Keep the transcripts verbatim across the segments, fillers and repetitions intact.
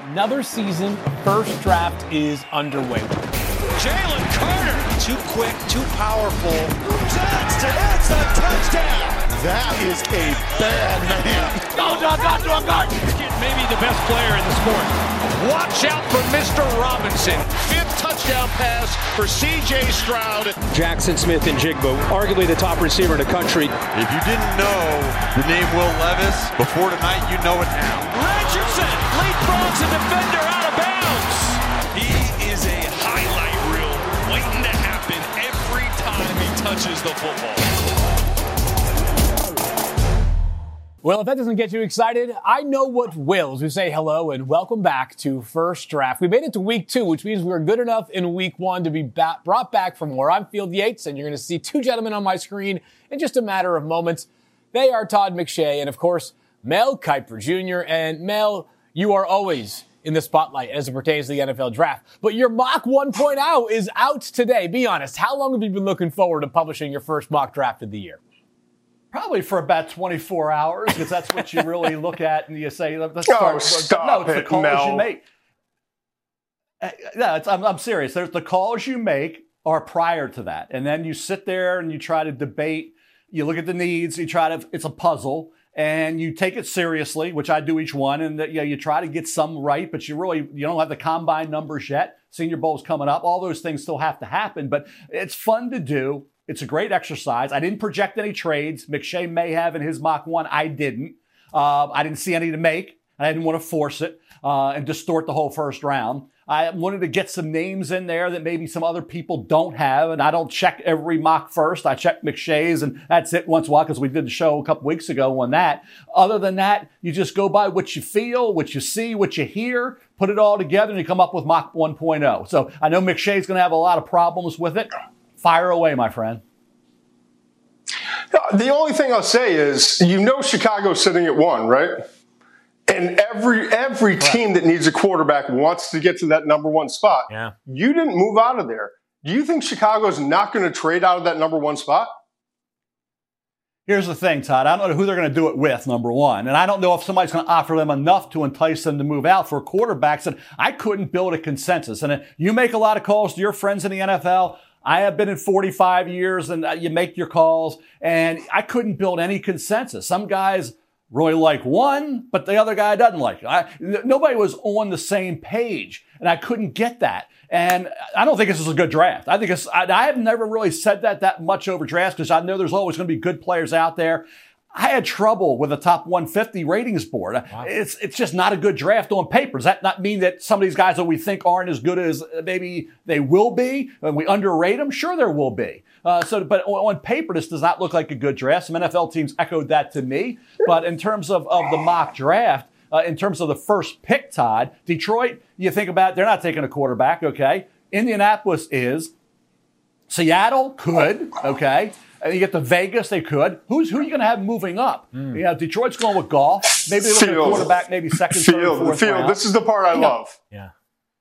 Another season of First Draft is underway. Jalen Carter, too quick, too powerful. Johnston, it's a touchdown. That is a bad man. Go, John, John, John, John. Maybe the best player in the sport. Watch out for Mister Robinson. Fifth touchdown pass for C J Stroud. Jackson Smith-Njigba, arguably the top receiver in the country. If you didn't know the name Will Levis before tonight, you know it now. Richardson leapfrogs a defender out of bounds. He is a highlight reel waiting to happen every time he touches the football. Well, if that doesn't get you excited, I know what will. As we say hello and welcome back to First Draft. We made it to week two, which means we were good enough in week one to be ba- brought back from where I'm Field Yates, and you're going to see two gentlemen on my screen in just a matter of moments. They are Todd McShay and, of course, Mel Kiper Junior And Mel, you are always in the spotlight as it pertains to the N F L Draft. But your mock one point oh is out today. Be honest, how long have you been looking forward to publishing your first mock draft of the year? Probably for about twenty-four hours, because that's what you really look at and you say, let's oh, start. Stop no, it's it, the calls Mel. you make. Uh, yeah, it's, I'm, I'm serious. There's the calls you make are prior to that. And then you sit there and you try to debate. You look at the needs. You try to, it's a puzzle. And you take it seriously, which I do each one. And that, you know, you try to get some right, but you really, you don't have the combine numbers yet. Senior Bowl's coming up. All those things still have to happen. But it's fun to do. It's a great exercise. I didn't project any trades. McShay may have in his mock one. I didn't. Uh, I didn't see any to make. I didn't want to force it uh, and distort the whole first round. I wanted to get some names in there that maybe some other people don't have, and I don't check every mock first. I check McShay's, and that's it once in a while because we did the show a couple weeks ago on that. Other than that, you just go by what you feel, what you see, what you hear, put it all together, and you come up with mock one point oh. So I know McShay's going to have a lot of problems with it. Fire away, my friend. The only thing I'll say is, you know, Chicago's sitting at one, right? And every every right. team that needs a quarterback wants to get to that number one spot. Yeah. You didn't move out of there. Do you think Chicago's not going to trade out of that number one spot? Here's the thing, Todd. I don't know who they're going to do it with, number one. And I don't know if somebody's going to offer them enough to entice them to move out for quarterbacks. And I couldn't build a consensus. And you make a lot of calls to your friends in the N F L. I have been in forty-five years, and you make your calls, and I couldn't build any consensus. Some guys really like one, but the other guy doesn't like it. I, nobody was on the same page, and I couldn't get that. And I don't think this is a good draft. I think it's, I, I have never really said that that much over drafts because I know there's always going to be good players out there. I had trouble with a top one fifty ratings board. Wow. It's it's just not a good draft on paper. Does that not mean that some of these guys that we think aren't as good as maybe they will be, and we underrate them? Sure, there will be. Uh, so, but on, on paper, this does not look like a good draft. Some N F L teams echoed that to me. But in terms of, of the mock draft, uh, in terms of the first pick, Todd, Detroit, you think about it, they're not taking a quarterback, okay? Indianapolis is. Seattle could, okay? And you get to Vegas, they could. Who's who are you going to have moving up? Mm. You know, Detroit's going with Goff. Maybe they look at a quarterback, maybe second, Field, third, fourth Field. round. This is the part I you love. Know. Yeah.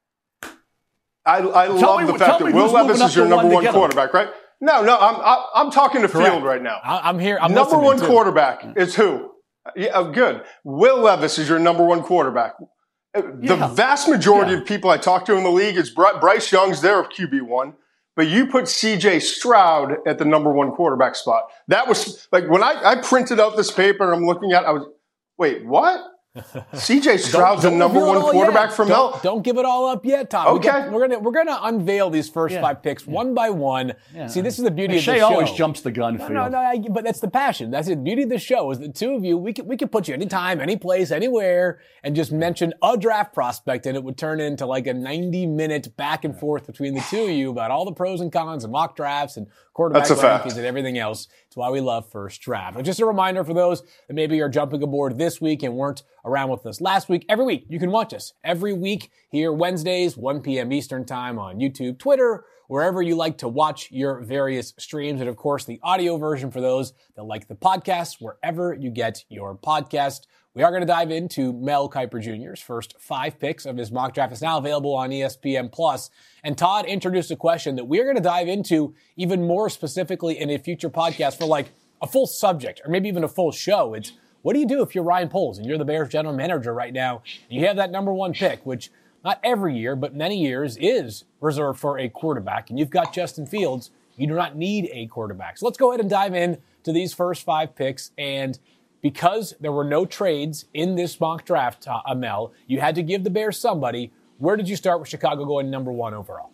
I, I love me, the fact that Will Levis is your number one, one quarterback, right? No, no, I'm I, I'm talking to Correct. Field right now. I, I'm here. I'm number one too. quarterback is who? Yeah, oh, good. Will Levis is your number one quarterback. The yeah. vast majority yeah. of people I talk to in the league is Bryce Young's there of Q B one. But you put C J Stroud at the number one quarterback spot. That was like when I, I printed out this paper and I'm looking at it, I was, wait, what? C J Stroud's the number one quarterback from don't, Mel. Don't give it all up yet, Tom. Okay. We got, we're gonna we're gonna unveil these first yeah. five picks yeah. one by one. Yeah. See, this is the beauty McShay of the show. always jumps the gun. No, Field. no, no. I, but that's the passion. That's the beauty of the show. Is the two of you? We could we could put you anytime, any place, anywhere, and just mention a draft prospect, and it would turn into like a ninety minute back and forth between the two of you about all the pros and cons and mock drafts and quarterback rankings and everything else. It's why we love First Draft. But just a reminder for those that maybe are jumping aboard this week and weren't around with us last week. Every week, you can watch us every week here Wednesdays, one p.m. Eastern time on YouTube, Twitter, wherever you like to watch your various streams. And of course, the audio version for those that like the podcast, wherever you get your podcast. We are going to dive into Mel Kiper Junior's first five picks of his mock draft. It's now available on E S P N Plus. And Todd introduced a question that we're going to dive into even more specifically in a future podcast for like a full subject or maybe even a full show. It's What do you do if you're Ryan Poles and you're the Bears general manager right now? You have that number one pick, which not every year, but many years is reserved for a quarterback, and you've got Justin Fields. You do not need a quarterback. So let's go ahead and dive in to these first five picks. And because there were no trades in this mock draft, uh, Amel, you had to give the Bears somebody. Where did you start with Chicago going number one overall?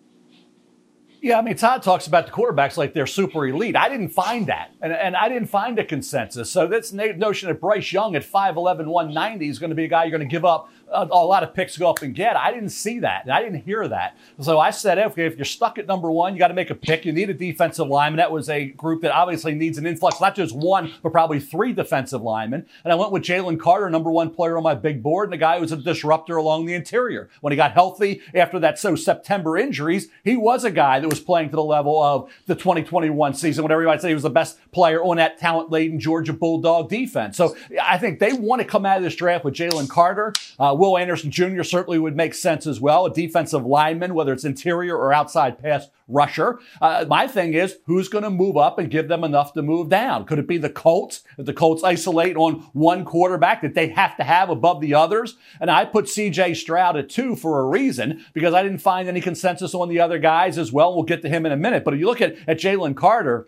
Yeah, I mean, Todd talks about the quarterbacks like they're super elite. I didn't find that, and, and I didn't find a consensus. So this notion that Bryce Young at five eleven, one ninety is going to be a guy you're going to give up a, a lot of picks to go up and get. I didn't see that, and I didn't hear that. So I said, okay, if you're stuck at number one, you got to make a pick. You need a defensive lineman. That was a group that obviously needs an influx, not just one, but probably three defensive linemen. And I went with Jalen Carter, number one player on my big board, and a guy who was a disruptor along the interior. When he got healthy after that so September injuries, he was a guy that was playing to the level of the twenty twenty-one season, when everybody said he was the best player on that talent-laden Georgia Bulldog defense. So I think they want to come out of this draft with Jalen Carter. Uh, Will Anderson Junior certainly would make sense as well, a defensive lineman, whether it's interior or outside pass rusher. Uh, my thing is, who's going to move up and give them enough to move down? Could it be the Colts? If the Colts isolate on one quarterback that they have to have above the others? And I put C J Stroud at two for a reason, because I didn't find any consensus on the other guys as well. We'll get to him in a minute. But if you look at, at Jalen Carter,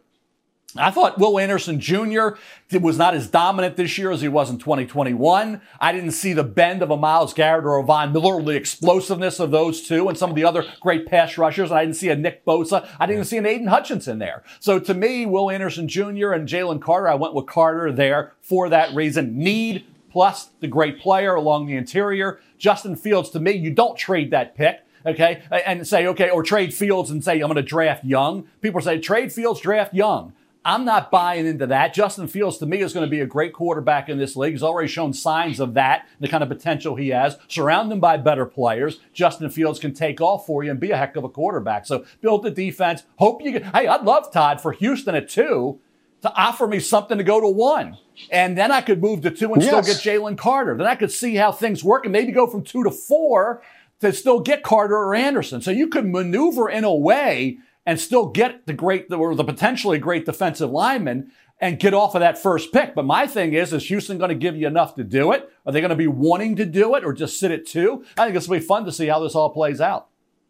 I thought Will Anderson Junior was not as dominant this year as he was in twenty twenty-one. I didn't see the bend of a Myles Garrett or a Von Miller, or the explosiveness of those two and some of the other great pass rushers. And I didn't see a Nick Bosa. I didn't even see an Aiden Hutchinson there. So to me, Will Anderson Junior and Jalen Carter, I went with Carter there for that reason. Need plus the great player along the interior. Justin Fields, to me, you don't trade that pick. Okay, and say, okay, or trade Fields and say, I'm going to draft Young. People say, trade Fields, draft Young. I'm not buying into that. Justin Fields, to me, is going to be a great quarterback in this league. He's already shown signs of that, the kind of potential he has. Surround him by better players. Justin Fields can take off for you and be a heck of a quarterback. So build the defense. Hope you get, hey, I'd love, Todd, for Houston at two to offer me something to go to one. And then I could move to two and yes. still get Jalen Carter. Then I could see how things work and maybe go from two to four to still get Carter or Anderson. So you could maneuver in a way and still get the great, or the potentially great defensive lineman and get off of that first pick. But my thing is, is Houston going to give you enough to do it? Are they going to be wanting to do it or just sit at two? I think this will be fun to see how this all plays out.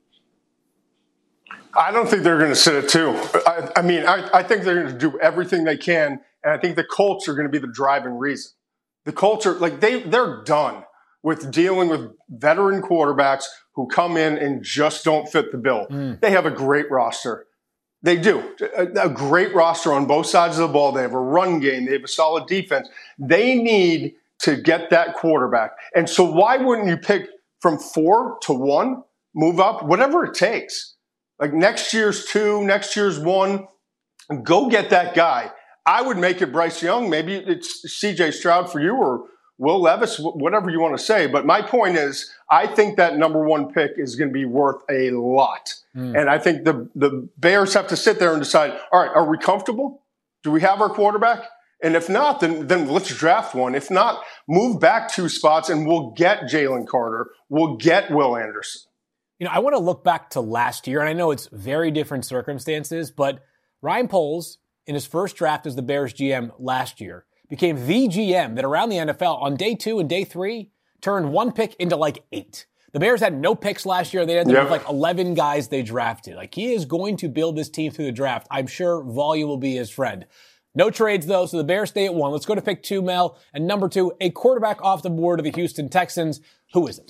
I don't think they're going to sit at two. I, I mean, I, I think they're going to do everything they can, and I think the Colts are going to be the driving reason. The Colts are, like, they, they're done with dealing with veteran quarterbacks who come in and just don't fit the bill. Mm. They have a great roster. They do. A, a great roster on both sides of the ball. They have a run game. They have a solid defense. They need to get that quarterback. And so why wouldn't you pick from four to one, move up, whatever it takes? Like next year's two, next year's one, go get that guy. I would make it Bryce Young. Maybe it's C J Stroud for you, or Will Levis, whatever you want to say. But my point is, I think that number one pick is going to be worth a lot. Mm. And I think the, the Bears have to sit there and decide, all right, are we comfortable? Do we have our quarterback? And if not, then, then let's draft one. If not, move back two spots and we'll get Jalen Carter. We'll get Will Anderson. You know, I want to look back to last year, and I know it's very different circumstances, but Ryan Poles, in his first draft as the Bears G M last year, became the G M that around the N F L on day two and day three turned one pick into like eight. The Bears had no picks last year. They had yep. like eleven guys they drafted. Like, he is going to build this team through the draft. I'm sure volume will be his friend. No trades, though, so the Bears stay at one. Let's go to pick two, Mel. And number two, a quarterback off the board of the Houston Texans. Who is it?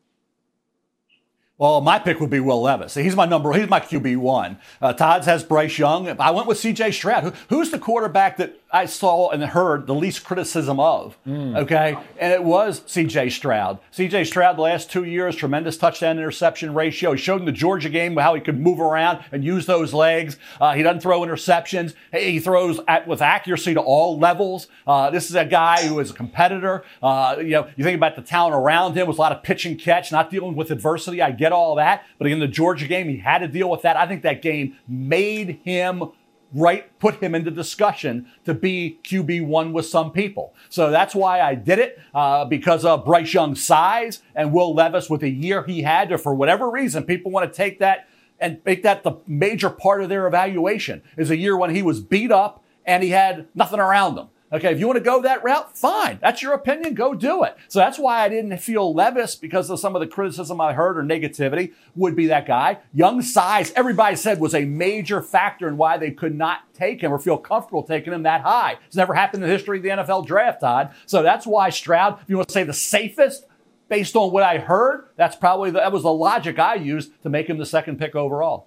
Well, my pick would be Will Levis. He's my number. He's my Q B one. Uh, Todd's has Bryce Young. I went with C J Stroud. Who, who's the quarterback that I saw and heard the least criticism of? Mm. Okay, and it was C J Stroud. C J Stroud, the last two years, tremendous touchdown interception ratio. He showed in the Georgia game how he could move around and use those legs. Uh, he doesn't throw interceptions. He throws at, with accuracy to all levels. Uh, this is a guy who is a competitor. Uh, you know, you think about the talent around him with a lot of pitch and catch, not dealing with adversity. I get all that, but in the Georgia game, he had to deal with that. I think that game made him right, put him into discussion to be Q B one with some people. So that's why I did it, uh, because of Bryce Young's size and Will Levis with the year he had, or for whatever reason, people want to take that and make that the major part of their evaluation, is a year when he was beat up and he had nothing around him. Okay, if you want to go that route, fine. That's your opinion. Go do it. So that's why I didn't feel Levis, because of some of the criticism I heard or negativity, would be that guy. Young size, everybody said, was a major factor in why they could not take him or feel comfortable taking him that high. It's never happened in the history of the N F L draft, Todd. So that's why Stroud, if you want to say the safest, based on what I heard, that's probably the, that was the logic I used to make him the second pick overall.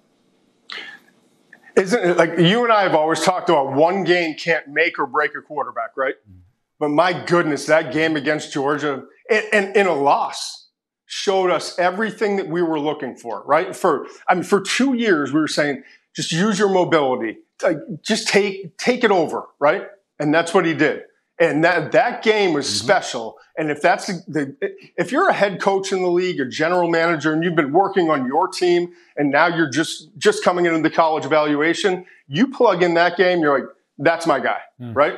Isn't it like you and I have always talked about one game can't make or break a quarterback, right? But my goodness, that game against Georgia and, and in a loss showed us everything that we were looking for, right? For I mean, for two years we were saying just use your mobility, like, just take take it over, right? And that's what he did. And that that game was mm-hmm. special. And if that's the, the if you're a head coach in the league, a general manager, and you've been working on your team, and now you're just just coming into the college evaluation, you plug in that game, you're like, that's my guy, mm. right?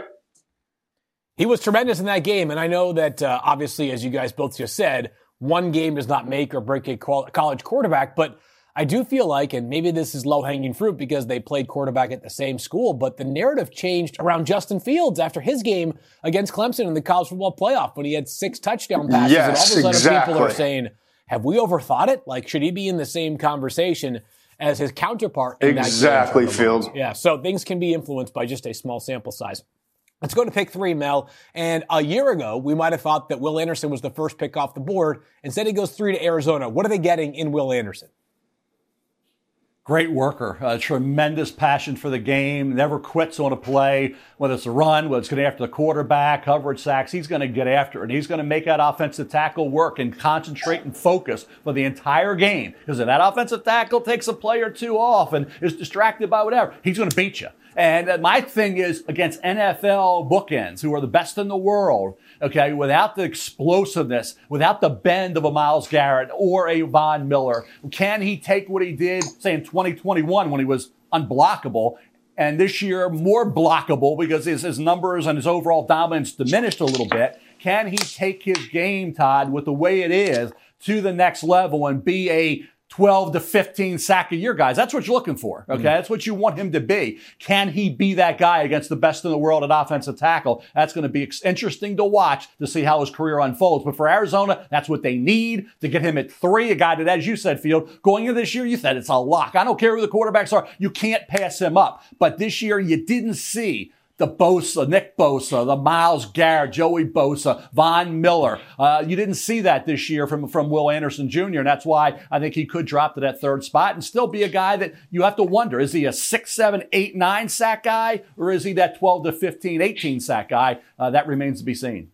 He was tremendous in that game, and I know that uh, obviously, as you guys both just said, one game does not make or break a college quarterback, but I do feel like, and maybe this is low-hanging fruit because they played quarterback at the same school, but the narrative changed around Justin Fields after his game against Clemson in the college football playoff when he had six touchdown passes. Yes, and all of a sudden exactly. people are saying, have we overthought it? Like, should he be in the same conversation as his counterpart in exactly, that game? Fields. Yeah, so things can be influenced by just a small sample size. Let's go to pick three, Mel. And a year ago, we might have thought that Will Anderson was the first pick off the board. Instead, he goes three to Arizona. What are they getting in Will Anderson? Great worker, a tremendous passion for the game, never quits on a play, whether it's a run, whether it's getting after the quarterback, coverage sacks, he's going to get after it. And he's going to make that offensive tackle work and concentrate and focus for the entire game. Because if that offensive tackle takes a play or two off and is distracted by whatever, he's going to beat you. And my thing is against N F L bookends, who are the best in the world, okay, without the explosiveness, without the bend of a Myles Garrett or a Von Miller, can he take what he did, say, in twenty twenty-one when he was unblockable, and this year more blockable because his, his numbers and his overall dominance diminished a little bit? Can he take his game, Todd, with the way it is, to the next level and be a twelve to fifteen sack a year guys? That's what you're looking for, okay? Mm-hmm. That's what you want him to be. Can he be that guy against the best in the world at offensive tackle? That's going to be interesting to watch to see how his career unfolds. But for Arizona, that's what they need to get him at three. A guy that, as you said, Field, going into this year, you said it's a lock. I don't care who the quarterbacks are. You can't pass him up. But this year, you didn't see the Bosa, Nick Bosa, the Myles Garrett, Joey Bosa, Von Miller. Uh, you didn't see that this year from, from Will Anderson Junior, and that's why I think he could drop to that third spot and still be a guy that you have to wonder, is he a six, seven, eight, nine sack guy, or is he that twelve to fifteen, eighteen sack guy? Uh, that remains to be seen.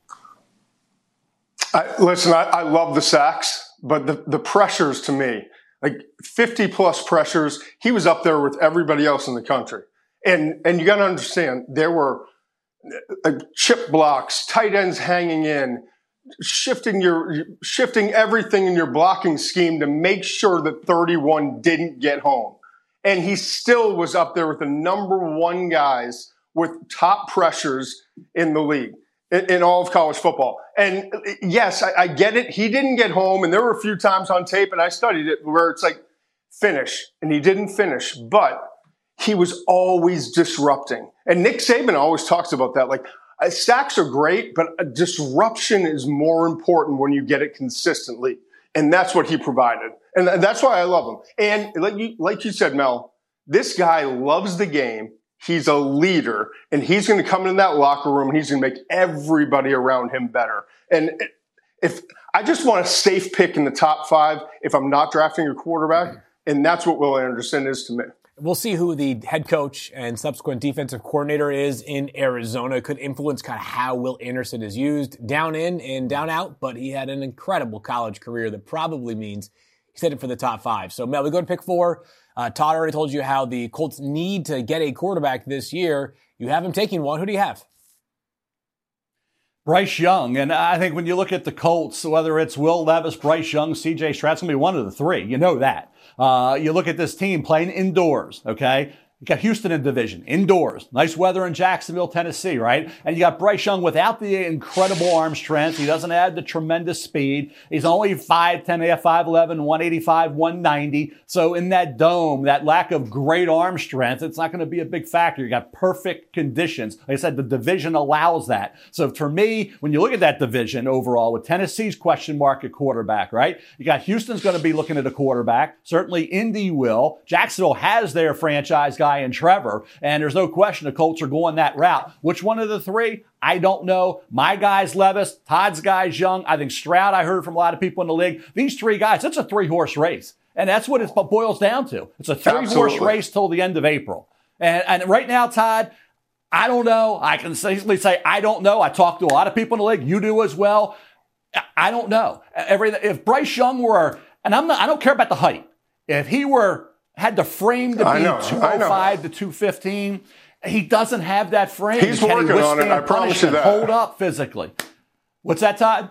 I, listen, I, I love the sacks, but the, the pressures to me, like fifty-plus pressures, he was up there with everybody else in the country. And and you got to understand, there were uh, chip blocks, tight ends hanging in, shifting your shifting everything in your blocking scheme to make sure that thirty-one didn't get home. And he still was up there with the number one guys with top pressures in the league, in, in all of college football. And yes, I, I get it. He didn't get home, and there were a few times on tape, and I studied it, where it's like, finish, and he didn't finish. But he was always disrupting. And Nick Saban always talks about that. Like, uh, sacks are great, but a disruption is more important when you get it consistently. And that's what he provided. And that's why I love him. And like you, like you said, Mel, this guy loves the game. He's a leader, and he's going to come in that locker room, and he's going to make everybody around him better. And if I just want a safe pick in the top five, if I'm not drafting a quarterback, and that's what Will Anderson is to me. We'll see who the head coach and subsequent defensive coordinator is in Arizona. It could influence kind of how Will Anderson is used down in and down out, but he had an incredible college career that probably means he's headed for the top five. So, Mel, we go to pick four. Uh, Todd already told you how the Colts need to get a quarterback this year. You have him taking one. Who do you have? Bryce Young. And I think when you look at the Colts, whether it's Will Levis, Bryce Young, C J Stroud, it's going to be one of the three. You know that. Uh, you look at this team playing indoors, okay? You got Houston in division, indoors. Nice weather in Jacksonville, Tennessee, right? And you got Bryce Young without the incredible arm strength. He doesn't have the tremendous speed. He's only five ten, five eleven, one eighty-five, one ninety. So in that dome, that lack of great arm strength, it's not going to be a big factor. You got perfect conditions. Like I said, the division allows that. So for me, when you look at that division overall, with Tennessee's question mark at quarterback, right? You got Houston's going to be looking at a quarterback. Certainly Indy will. Jacksonville has their franchise guy in Trevor, and there's no question the Colts are going that route. Which one of the three? I don't know. My guy's Levis. Todd's guy's Young. I think Stroud, I heard from a lot of people in the league. These three guys, it's a three-horse race. And that's what it boils down to. It's a three-horse Absolutely. race till the end of April. And, and right now, Todd, I don't know. I can safely say I don't know. I talked to a lot of people in the league. You do as well. I don't know. Every, if Bryce Young were, and I'm not, I don't care about the height. If he were had the frame to be two oh five to two fifteen, he doesn't have that frame. He's Can working he on it. I promise you that. Hold up physically. What's that, Todd?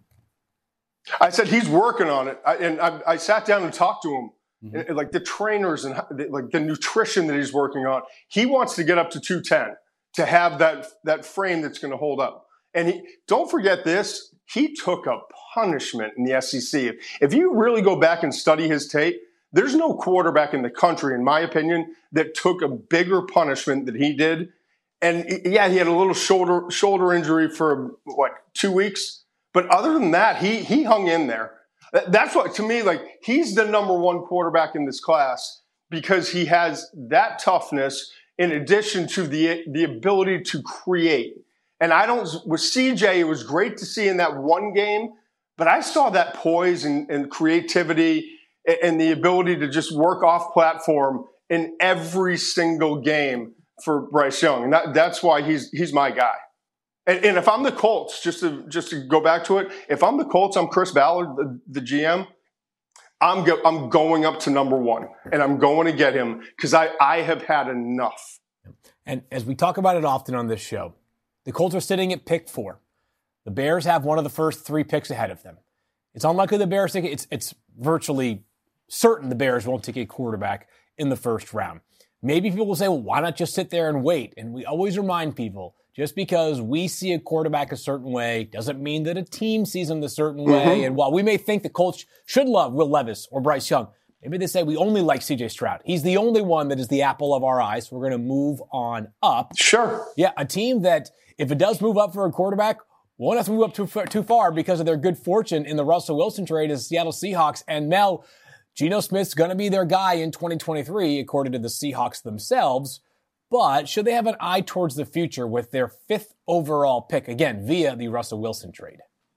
I said he's working on it, I, and I, I sat down and talked to him, Mm-hmm. and, like the trainers and the, like the nutrition that he's working on. He wants to get up to two ten to have that that frame that's going to hold up. And he don't forget this: he took a punishment in the S E C. If, if you really go back and study his tape, there's no quarterback in the country, in my opinion, that took a bigger punishment than he did. And yeah, he had a little shoulder shoulder injury for what two weeks. But other than that, he he hung in there. That's what, to me, like, he's the number one quarterback in this class because he has that toughness in addition to the the ability to create. And I don't, with C J, it was great to see in that one game, but I saw that poise and, and creativity and, and the ability to just work off platform in every single game for Bryce Young. And that, that's why he's he's my guy. And, and if I'm the Colts, just to just to go back to it, if I'm the Colts, I'm Chris Ballard, the, the G M. I'm go, I'm going up to number one, and I'm going to get him because I, I have had enough. And as we talk about it often on this show, the Colts are sitting at pick four. The Bears have one of the first three picks ahead of them. It's unlikely the Bears take it. It's, it's virtually certain the Bears won't take a quarterback in the first round. Maybe people will say, well, why not just sit there and wait? And we always remind people, just because we see a quarterback a certain way doesn't mean that a team sees him a certain way. Mm-hmm. And while we may think the Colts should love Will Levis or Bryce Young, maybe they say we only like C J Stroud. He's the only one that is the apple of our eye, so we're going to move on up. Sure. Yeah, a team that, if it does move up for a quarterback, won't have to move up too far, too far because of their good fortune in the Russell Wilson trade is Seattle Seahawks. And Mel, Geno Smith's going to be their guy in twenty twenty-three, according to the Seahawks themselves. But should they have an eye towards the future with their fifth overall pick, again, via the Russell Wilson trade?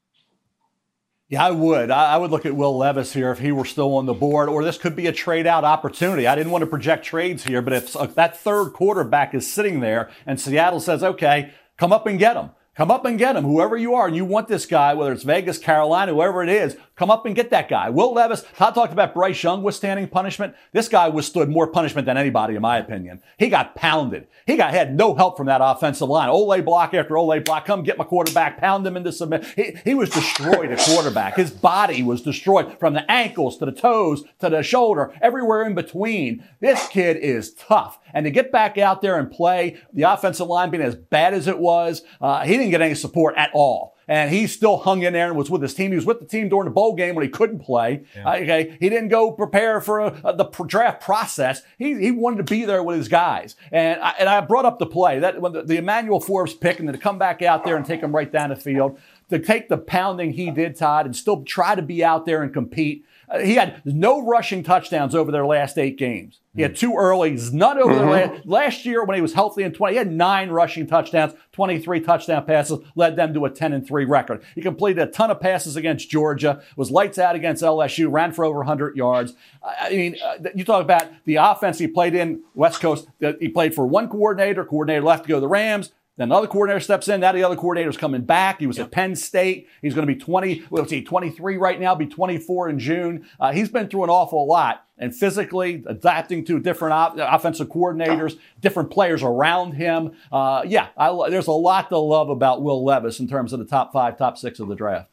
Yeah, I would. I would look at Will Levis here if he were still on the board, or this could be a trade-out opportunity. I didn't want to project trades here, but if that third quarterback is sitting there and Seattle says, okay, come up and get him. Come up and get him, whoever you are, and you want this guy, whether it's Vegas, Carolina, whoever it is, come up and get that guy. Will Levis, Todd talked about Bryce Young withstanding punishment. This guy withstood more punishment than anybody, in my opinion. He got pounded. He got had no help from that offensive line. Ole block after Ole block. Come get my quarterback. Pound him into submit. He, he was destroyed at quarterback. His body was destroyed from the ankles to the toes to the shoulder, everywhere in between. This kid is tough. And to get back out there and play, the offensive line being as bad as it was, uh, he didn't get any support at all. And he still hung in there and was with his team. He was with the team during the bowl game when he couldn't play. Yeah. Uh, okay, he didn't go prepare for a, a, the draft process. He he wanted to be there with his guys. And I, and I brought up the play that when the, the Emmanuel Forbes pick, and then to come back out there and take him right down the field, to take the pounding he did, Todd, and still try to be out there and compete. Uh, he had no rushing touchdowns over their last eight games. He had two earlies, none over mm-hmm. the last, last year when he was healthy in twenty. He had nine rushing touchdowns, twenty-three touchdown passes, led them to a ten and three record. He completed a ton of passes against Georgia, was lights out against L S U, ran for over one hundred yards. I mean, uh, you talk about the offense he played in West Coast. Uh, he played for one coordinator. Coordinator left to go to the Rams. Then another coordinator steps in. Now the other coordinator's coming back. He was yep. at Penn State. He's going to be twenty. Let's see, twenty-three right now. Be twenty-four in June. Uh, he's been through an awful lot, and physically adapting to different op- offensive coordinators, different players around him. Uh, yeah, I, there's a lot to love about Will Levis in terms of the top five, top six of the draft.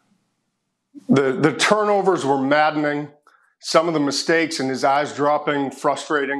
The the turnovers were maddening. Some of the mistakes and his eyes dropping, frustrating.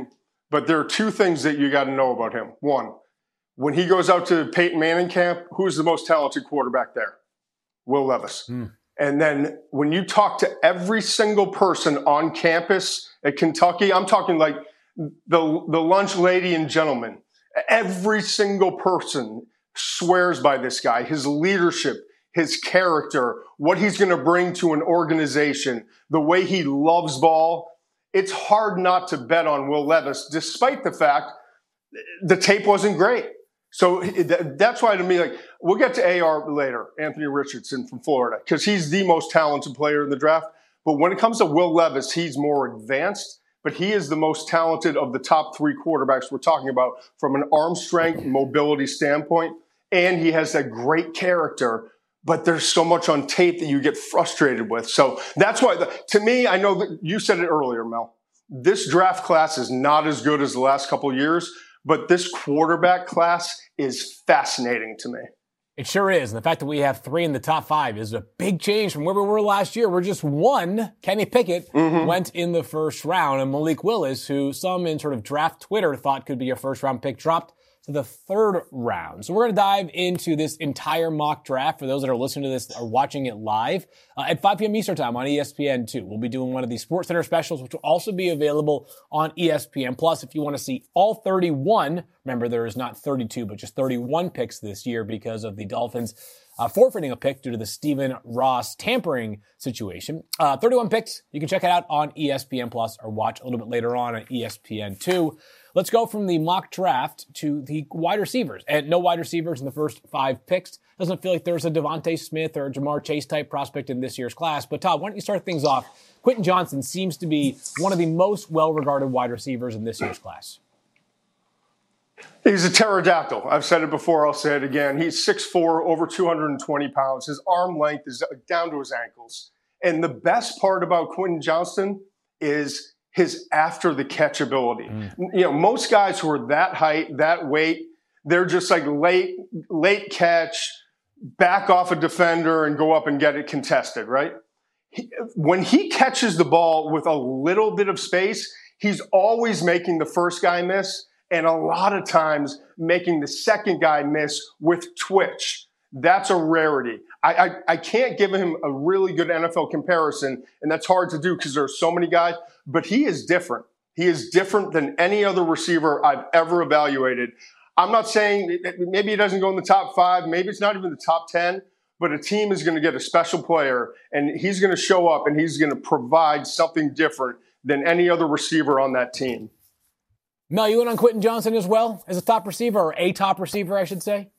But there are two things that you got to know about him. One, when he goes out to Peyton Manning camp, who's the most talented quarterback there? Will Levis. Mm. And then when you talk to every single person on campus at Kentucky, I'm talking like the, the lunch lady and gentleman, every single person swears by this guy, his leadership, his character, what he's going to bring to an organization, the way he loves ball. It's hard not to bet on Will Levis, despite the fact the tape wasn't great. So that's why, to me, like, we'll get to A R later, Anthony Richardson from Florida, because he's the most talented player in the draft. But when it comes to Will Levis, he's more advanced, but he is the most talented of the top three quarterbacks we're talking about from an arm strength, mobility standpoint. And he has that great character, but there's so much on tape that you get frustrated with. So that's why, the, to me, I know that you said it earlier, Mel, this draft class is not as good as the last couple of years, but this quarterback class is fascinating to me. It sure is. And the fact that we have three in the top five is a big change from where we were last year. We're just one. Kenny Pickett mm-hmm. went in the first round, and Malik Willis, who some in sort of draft Twitter thought could be a first round pick, dropped to the third round. So we're going to dive into this entire mock draft for those that are listening to this or watching it live uh, at five p.m. Eastern time on E S P N two. We'll be doing one of these Sports Center specials, which will also be available on E S P N Plus. If you want to see all thirty-one, remember there is not thirty-two, but just thirty-one picks this year because of the Dolphins uh, forfeiting a pick due to the Stephen Ross tampering situation. Uh, thirty-one picks. You can check it out on E S P N Plus or watch a little bit later on on E S P N two. Let's go from the mock draft to the wide receivers. And no wide receivers in the first five picks. Doesn't feel like there's a Devontae Smith or a Jamar Chase type prospect in this year's class. But Todd, why don't you start things off? Quentin Johnson seems to be one of the most well-regarded wide receivers in this year's class. He's a pterodactyl. I've said it before. I'll say it again. He's six foot four, over two hundred twenty pounds. His arm length is down to his ankles. And the best part about Quentin Johnson is his after the catch ability. Mm. You know, most guys who are that height, that weight, they're just like late, late catch, back off a defender and go up and get it contested, right? He, when he catches the ball with a little bit of space, he's always making the first guy miss and a lot of times making the second guy miss with twitch. That's a rarity. I, I, I can't give him a really good N F L comparison, and that's hard to do because there are so many guys, but he is different. He is different than any other receiver I've ever evaluated. I'm not saying maybe he doesn't go in the top five, maybe it's not even the top ten, but a team is going to get a special player, and he's going to show up, and he's going to provide something different than any other receiver on that team. Mel, you went on Quentin Johnson as well as a top receiver, or a top receiver, I should say?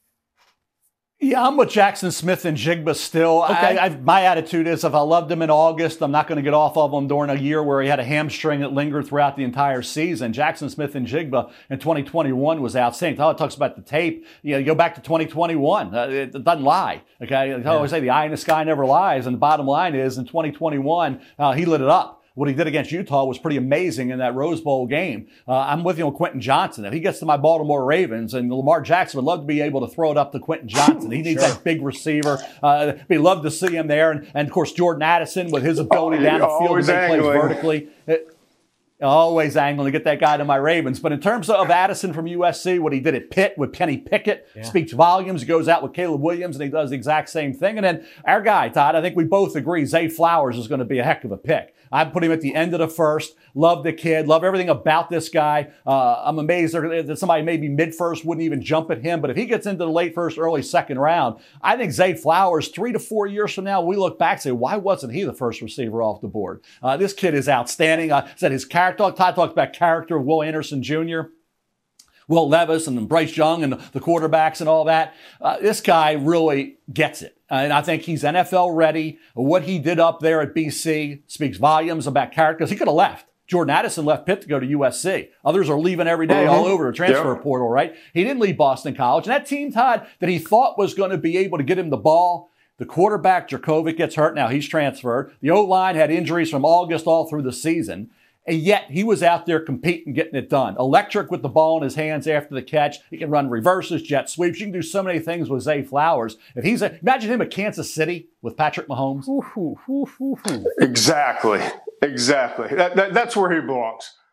Yeah, I'm with Jackson Smith and Jigba still. Okay. I, I, my attitude is if I loved him in August, I'm not going to get off of him during a year where he had a hamstring that lingered throughout the entire season. Jackson Smith and Jigba in twenty twenty-one was outstanding. Todd talks about the tape. You know, you go back to twenty twenty-one. Uh, it, it doesn't lie. Okay, I always say the eye in the sky never lies. And the bottom line is in twenty twenty-one, uh, he lit it up. What he did against Utah was pretty amazing in that Rose Bowl game. Uh, I'm with you on Quentin Johnson. If he gets to my Baltimore Ravens, and Lamar Jackson would love to be able to throw it up to Quentin Johnson. He needs sure. that big receiver. Uh, we'd love to see him there. And, and, of course, Jordan Addison with his ability oh, down the field to make plays vertically. It, Always angling to get that guy to my Ravens. But in terms of Addison from U S C, what he did at Pitt with Kenny Pickett yeah. speaks volumes. He goes out with Caleb Williams, and he does the exact same thing. And then our guy, Todd, I think we both agree Zay Flowers is going to be a heck of a pick. I put him at the end of the first. Love the kid. Love everything about this guy. Uh, I'm amazed that somebody maybe mid-first wouldn't even jump at him. But if he gets into the late first, early second round, I think Zay Flowers, three to four years from now, we look back and say, why wasn't he the first receiver off the board? Uh, this kid is outstanding. I said his character. Todd talked about character of Will Anderson Junior Will Levis and Bryce Young and the quarterbacks and all that. Uh, this guy really gets it. Uh, and I think he's N F L ready. What he did up there at B C speaks volumes about character. He could have left. Jordan Addison left Pitt to go to U S C. Others are leaving every day mm-hmm. all over the transfer yeah. portal, right? He didn't leave Boston College. And that team, Todd, that he thought was going to be able to get him the ball, the quarterback, Djokovic, gets hurt. Now he's transferred. The O-line had injuries from August all through the season. And yet he was out there competing, getting it done. Electric with the ball in his hands after the catch. He can run reverses, jet sweeps. You can do so many things with Zay Flowers. If he's a, imagine him at Kansas City with Patrick Mahomes. Exactly. Exactly. That, that, that's where he belongs.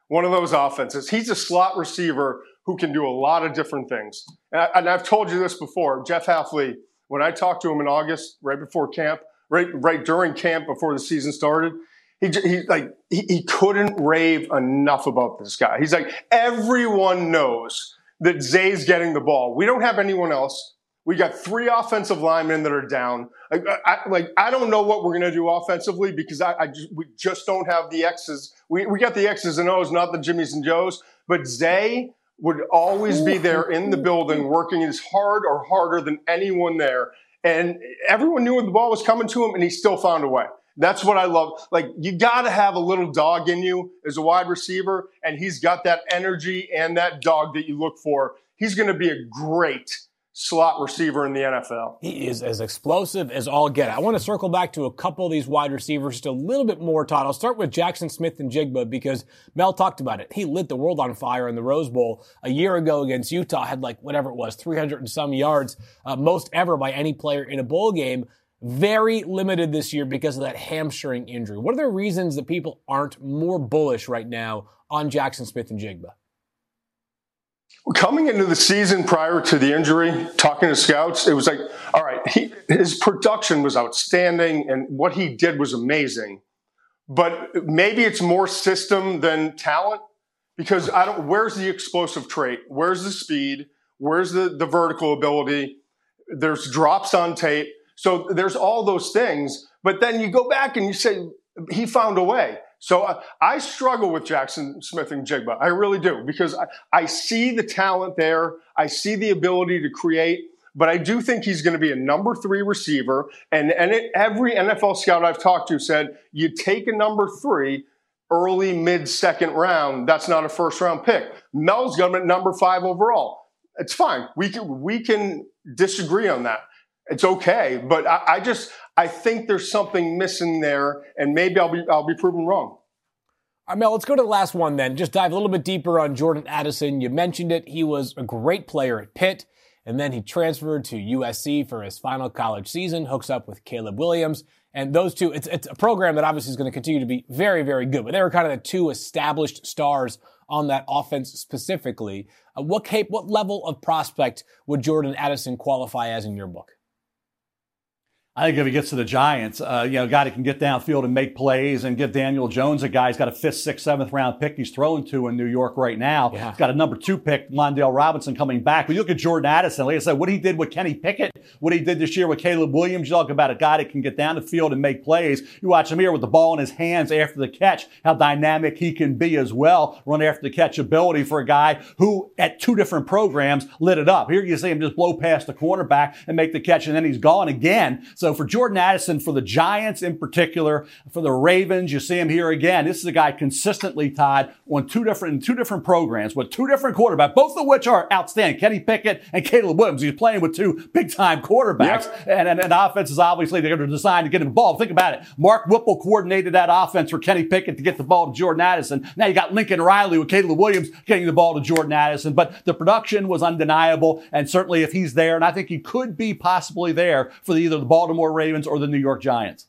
one of those offenses. He's a slot receiver who can do a lot of different things. And, I, and I've told you this before. Jeff Hafley, when I talked to him in August, right before camp, right right during camp before the season started, he he like he, he couldn't rave enough about this guy. He's like, everyone knows that Zay's getting the ball. We don't have anyone else. We got three offensive linemen that are down. Like I, like, I don't know what we're going to do offensively because I, I just, we just don't have the X's. We, we got the X's and O's, not the Jimmys and Joes. But Zay would always be there in the building working as hard or harder than anyone there. And everyone knew when the ball was coming to him, and he still found a way. That's what I love. Like, you got to have a little dog in you as a wide receiver, and he's got that energy and that dog that you look for. He's going to be a great slot receiver in the N F L. He is as explosive as all get. I want to circle back to a couple of these wide receivers just a little bit more, Todd. I'll start with Jackson Smith-Njigba because Mel talked about it. He lit the world on fire in the Rose Bowl a year ago against Utah, had like whatever it was, three hundred and some yards, uh, most ever by any player in a bowl game. Very limited this year because of that hamstring injury. What are the reasons that people aren't more bullish right now on Jackson Smith-Njigba? Coming into the season prior to the injury, talking to scouts, it was like, all right, he, his production was outstanding and what he did was amazing. But maybe it's more system than talent because I don't, where's the explosive trait? Where's the speed? Where's the, the vertical ability? There's drops on tape. So there's all those things. But then you go back and you say, he found a way. So uh, I struggle with Jackson Smith-Njigba. I really do because I, I see the talent there. I see the ability to create, but I do think he's going to be a number three receiver. And, and it, every N F L scout I've talked to said, you take a number three early, mid-second round. That's not a first-round pick. Mel's got him at number five overall. It's fine. We can, we can disagree on that. It's okay, but I, I just I think there's something missing there, and maybe I'll be I'll be proven wrong. All right, Mel, let's go to the last one then. Just dive a little bit deeper on Jordan Addison. You mentioned it. He was a great player at Pitt, and then he transferred to U S C for his final college season, hooks up with Caleb Williams. And those two, it's, it's a program that obviously is going to continue to be very, very good, but they were kind of the two established stars on that offense specifically. Uh, what, cap- what level of prospect would Jordan Addison qualify as in your book? I think if he gets to the Giants, uh, you know, a guy that can get downfield and make plays and give Daniel Jones a guy. He's got a fifth, sixth, seventh round pick he's throwing to in New York right now. Yeah. He's got a number two pick, Mondale Robinson, coming back. But you look at Jordan Addison, like I said, what he did with Kenny Pickett, what he did this year with Caleb Williams. You talk about a guy that can get down the field and make plays. You watch him here with the ball in his hands after the catch, how dynamic he can be as well. Run after the catch ability for a guy who at two different programs lit it up. Here you see him just blow past the cornerback and make the catch, and then he's gone again. So for Jordan Addison, for the Giants in particular, for the Ravens, you see him here again. This is a guy consistently tied on two different two different programs with two different quarterbacks, both of which are outstanding. Kenny Pickett and Caleb Williams. He's playing with two big-time quarterbacks, yep. and, and, and offense is obviously they're going to design to get him the ball. Think about it. Mark Whipple coordinated that offense for Kenny Pickett to get the ball to Jordan Addison. Now you got Lincoln Riley with Caleb Williams getting the ball to Jordan Addison, but the production was undeniable, and certainly if he's there, and I think he could be possibly there for the, either the Baltimore Ravens or the New York Giants.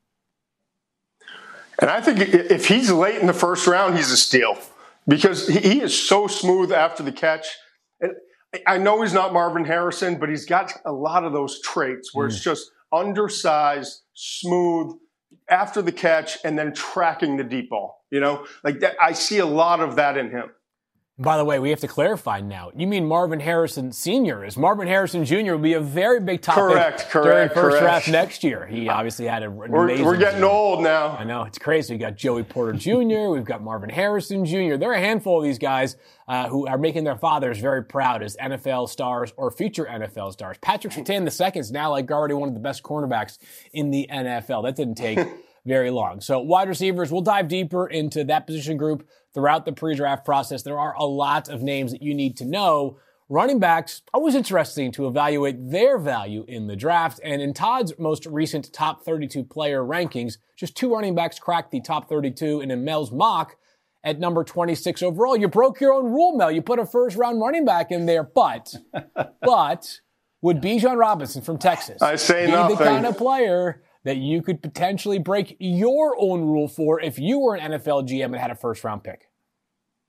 And I think if he's late in the first round, he's a steal because he is so smooth after the catch. And I know he's not Marvin Harrison, but he's got a lot of those traits where mm. it's just undersized, smooth after the catch, and then tracking the deep ball. You know, like that. I see a lot of that in him. By the way, we have to clarify now. You mean Marvin Harrison Senior Is Marvin Harrison Junior will be a very big topic correct, correct, during first correct. draft next year. He obviously had an we're, amazing We're getting season. old now. I know. It's crazy. We got Joey Porter Junior We've got Marvin Harrison Junior There are a handful of these guys uh, who are making their fathers very proud as N F L stars or future N F L stars. Patrick Surtain the second is now like already one of the best cornerbacks in the N F L. That didn't take very long. So wide receivers, we'll dive deeper into that position group throughout the pre-draft process. There are a lot of names that you need to know. Running backs, always interesting to evaluate their value in the draft. And in Todd's most recent top thirty-two player rankings, just two running backs cracked the top thirty-two, and in Mel's mock at number twenty-six overall. You broke your own rule, Mel. You put a first-round running back in there, but, but would Bijan Robinson from Texas I say be nothing. the kind of player that you could potentially break your own rule for if you were an N F L G M and had a first-round pick?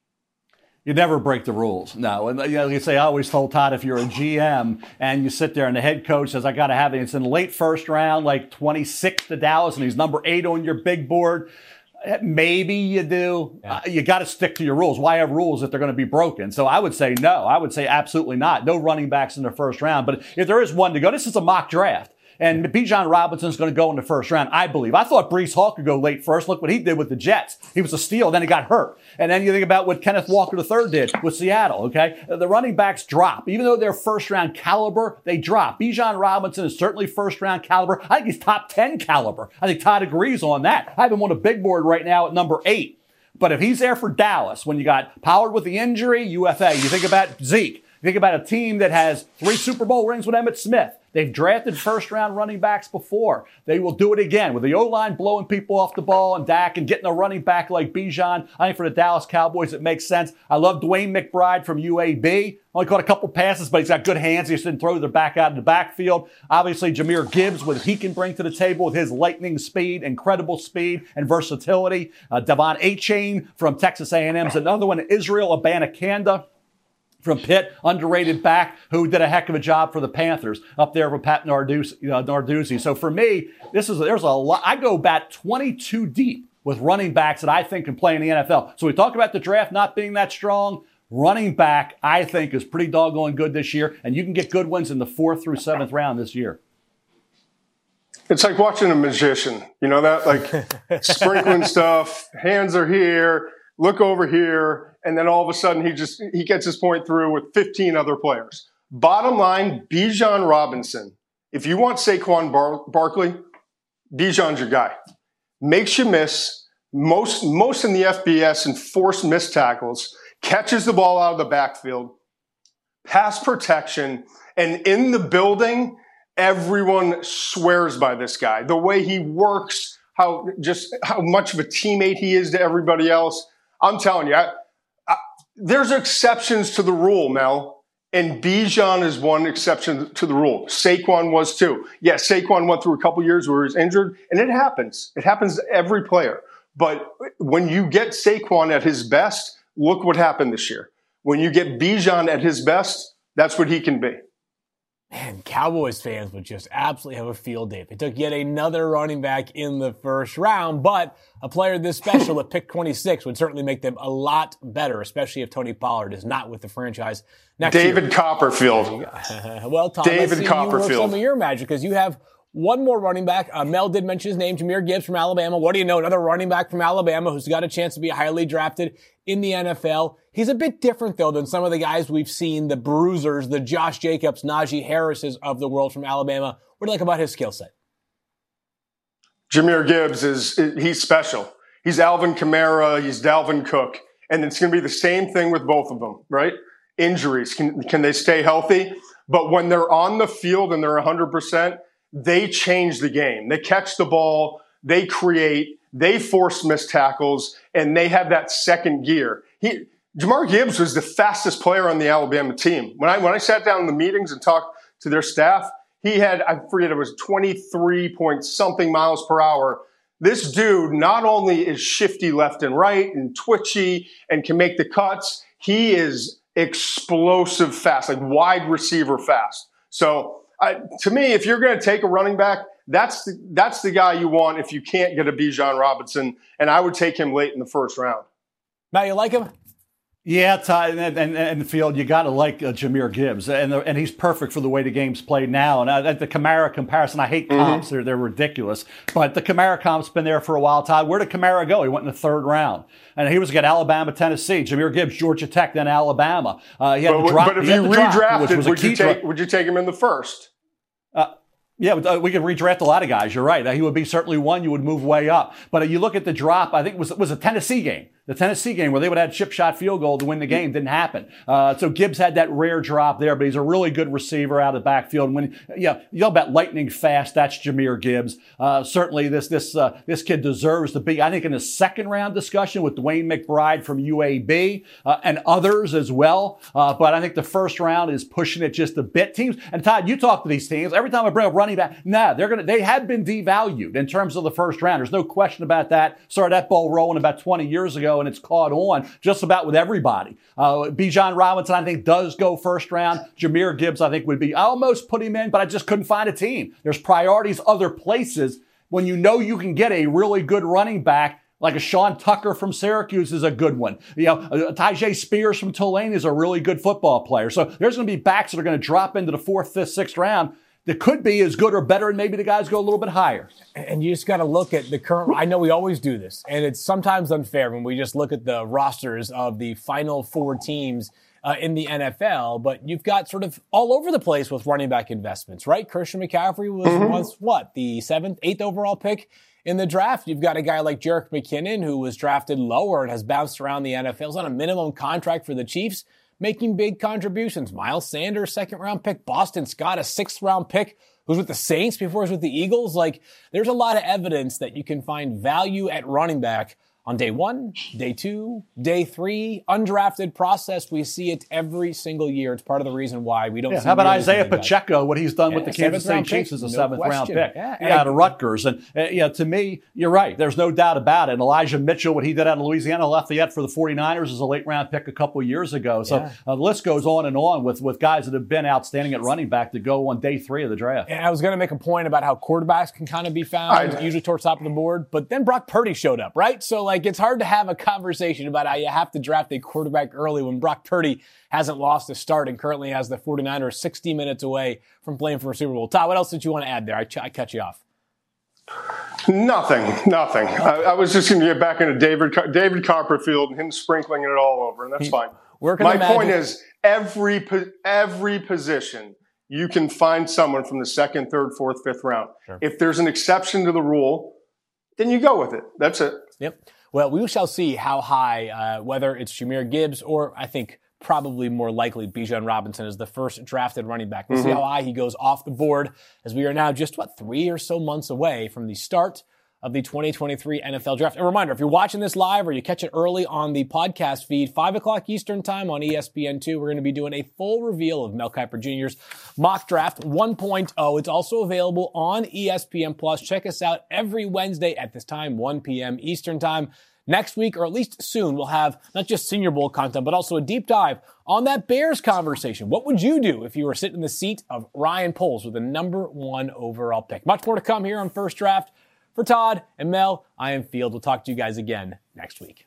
You never break the rules. No. And you know, you say, I always told Todd, if you're a G M and you sit there and the head coach says, I got to have it, it's in the late first round, like twenty-six to Dallas, and he's number eight on your big board. Maybe you do. Yeah. Uh, you got to stick to your rules. Why have rules if they're going to be broken? So I would say no. I would say absolutely not. No running backs in the first round. But if there is one to go, this is a mock draft. And Bijan Robinson's going to go in the first round, I believe. I thought Breece Hall could go late first. Look what he did with the Jets. He was a steal, then he got hurt. And then you think about what Kenneth Walker the third did with Seattle, okay? The running backs drop. Even though they're first-round caliber, they drop. Bijan Robinson is certainly first-round caliber. I think he's top ten caliber. I think Todd agrees on that. I have him on a big board right now at number eight. But if he's there for Dallas, when you got Pollard with the injury, U F A. You think about Zeke. You think about a team that has three Super Bowl rings with Emmitt Smith. They've drafted first-round running backs before. They will do it again with the O-line blowing people off the ball and Dak and getting a running back like Bijan. I think for the Dallas Cowboys, it makes sense. I love Dwayne McBride from U A B. Only caught a couple passes, but he's got good hands. He just didn't throw the back out in the backfield. Obviously, Jahmyr Gibbs, what he can bring to the table with his lightning speed, incredible speed and versatility. Uh, Devon Achane from Texas A and M is another one. Israel Abanikanda from Pitt, underrated back who did a heck of a job for the Panthers up there with Pat Narduzzi. You know, Narduzzi. So for me, this is there's a lot. I go about twenty-two deep with running backs that I think can play in the N F L. So we talk about the draft not being that strong. Running back, I think, is pretty doggone good this year, and you can get good ones in the fourth through seventh round this year. It's like watching a magician. You know that, like sprinkling stuff. Hands are here. Look over here. And then all of a sudden, he just he gets his point through with fifteen other players. Bottom line, Bijan Robinson. If you want Saquon Bar- Barkley, Bijan's your guy. Makes you miss most most in the F B S and forced missed tackles. Catches the ball out of the backfield. Pass protection. And in the building, everyone swears by this guy. The way he works, how just how much of a teammate he is to everybody else. I'm telling you, I, I, there's exceptions to the rule, Mel, and Bijan is one exception to the rule. Saquon was too. Yeah, Saquon went through a couple years where he was injured, and it happens. It happens to every player. But when you get Saquon at his best, look what happened this year. When you get Bijan at his best, that's what he can be. Man, Cowboys fans would just absolutely have a field day. They took yet another running back in the first round, but a player this special at pick twenty-six would certainly make them a lot better, especially if Tony Pollard is not with the franchise next David year. Copperfield. Well, Tom, David let's see Copperfield. You work some of your magic because you have one more running back. Uh, Mel did mention his name, Jahmyr Gibbs from Alabama. What do you know? Another running back from Alabama who's got a chance to be highly drafted in the N F L. He's a bit different, though, than some of the guys we've seen, the bruisers, the Josh Jacobs, Najee Harrises of the world from Alabama. What do you like about his skill set? Jahmyr Gibbs is, he's special. He's Alvin Kamara, he's Dalvin Cook, and it's going to be the same thing with both of them, right? Injuries, can, can they stay healthy? But when they're on the field and they're one hundred percent, they change the game. They catch the ball, they create, they force missed tackles, and they have that second gear. He, Jahmyr Gibbs was the fastest player on the Alabama team. When I when I sat down in the meetings and talked to their staff, he had, I forget, it was twenty-three point something miles per hour. This dude not only is shifty left and right and twitchy and can make the cuts, he is explosive fast, like wide receiver fast. So I, to me, if you're going to take a running back, that's the, that's the guy you want if you can't get a Bijan Robinson, and I would take him late in the first round. Matt, you like him? Yeah, Ty, and, and, and the field, you got to like uh, Jahmyr Gibbs, and the, and he's perfect for the way the game's played now. And uh, the Kamara comparison, I hate comps; mm-hmm. they're they're ridiculous. But the Kamara comp's been there for a while. Ty, where did Kamara go? He went in the third round, and he was got Alabama, Tennessee, Jahmyr Gibbs, Georgia Tech, then Alabama. Uh, he had but, to drop, but if he you redrafted, would you take dra- would you take him in the first? Uh, Yeah, we could redraft a lot of guys. You're right. He would be certainly one. You would move way up. But you look at the drop, I think it was, it was a Tennessee game. The Tennessee game where they would have had chip shot field goal to win the game didn't happen. Uh, so Gibbs had that rare drop there, but he's a really good receiver out of the backfield. And when, yeah, you know about lightning fast, that's Jahmyr Gibbs. Uh, certainly this, this, uh, this kid deserves to be, I think, in the second round discussion with Dwayne McBride from U A B, uh, and others as well. Uh, but I think the first round is pushing it just a bit. Teams, and Todd, you talk to these teams. Every time I bring up running back, nah, they're going to, they have been devalued in terms of the first round. There's no question about that. Started that ball rolling about twenty years ago. ago, and it's caught on just about with everybody. Uh, Bijan Robinson, I think, does go first round. Jahmyr Gibbs, I think, would be, I almost put him in, but I just couldn't find a team. There's priorities other places. When you know you can get a really good running back, like a Sean Tucker from Syracuse is a good one. You know, uh, Tyjae Spears from Tulane is a really good football player. So there's going to be backs that are going to drop into the fourth, fifth, sixth round that could be as good or better, and maybe the guys go a little bit higher. And you just got to look at the current. I know we always do this, and it's sometimes unfair when we just look at the rosters of the final four teams uh, in the N F L, but you've got sort of all over the place with running back investments, right? Christian McCaffrey was mm-hmm. once, what, the seventh, eighth overall pick in the draft. You've got a guy like Jerick McKinnon, who was drafted lower and has bounced around the N F L. He's on a minimum contract for the Chiefs, making big contributions. Miles Sanders, second round pick. Boston Scott, a sixth round pick, who's with the Saints before he was with the Eagles. Like, there's a lot of evidence that you can find value at running back on day one, day two, day three, undrafted process. We see it every single year. It's part of the reason why we don't yeah, see how about really Isaiah Pacheco, guys. what he's done yeah, with the Kansas City Chiefs as a no seventh question. round pick yeah, yeah, out of Rutgers. And, uh, yeah, to me, you're right. There's no doubt about it. And Elijah Mitchell, what he did out of Louisiana Lafayette for the 49ers is a late round pick a couple of years ago. So yeah. uh, the list goes on and on with, with guys that have been outstanding at running back to go on day three of the draft. And I was going to make a point about how quarterbacks can kind of be found, I, usually towards top of the board. But then Brock Purdy showed up, right? So, like, it's hard to have a conversation about how you have to draft a quarterback early when Brock Purdy hasn't lost a start and currently has the 49ers sixty minutes away from playing for a Super Bowl. Todd, what else did you want to add there? I, ch- I cut you off. Nothing, nothing. I, I was just going to get back into David David Copperfield and him sprinkling it all over, and that's fine. My point is, every every position, you can find someone from the second, third, fourth, fifth round. Sure. If there's an exception to the rule, then you go with it. That's it. Yep. Well, we shall see how high, uh, whether it's Jahmyr Gibbs or I think probably more likely Bijan Robinson is the first drafted running back. We'll mm-hmm. see how high he goes off the board as we are now just, what, three or so months away from the start of the twenty twenty-three N F L Draft. A reminder, if you're watching this live or you catch it early on the podcast feed, five o'clock Eastern time on E S P N two, we're going to be doing a full reveal of Mel Kiper Junior's mock draft one point oh. It's also available on E S P N Plus. Check us out every Wednesday at this time, one p.m. Eastern time. Next week, or at least soon, we'll have not just Senior Bowl content, but also a deep dive on that Bears conversation. What would you do if you were sitting in the seat of Ryan Poles with the number one overall pick? Much more to come here on First Draft. For Todd and Mel, I am Field. We'll talk to you guys again next week.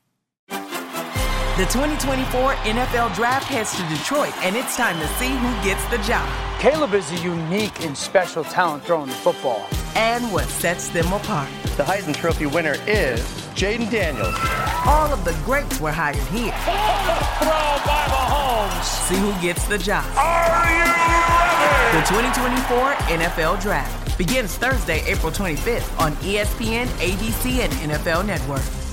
The twenty twenty-four N F L Draft heads to Detroit, and it's time to see who gets the job. Caleb is a unique and special talent throwing the football. And what sets them apart. The Heisman Trophy winner is Jaden Daniels. All of the greats were hired here. Throw by Mahomes. See who gets the job. Are you ready? The twenty twenty-four N F L Draft begins Thursday, April twenty-fifth on E S P N, A B C, and N F L Network.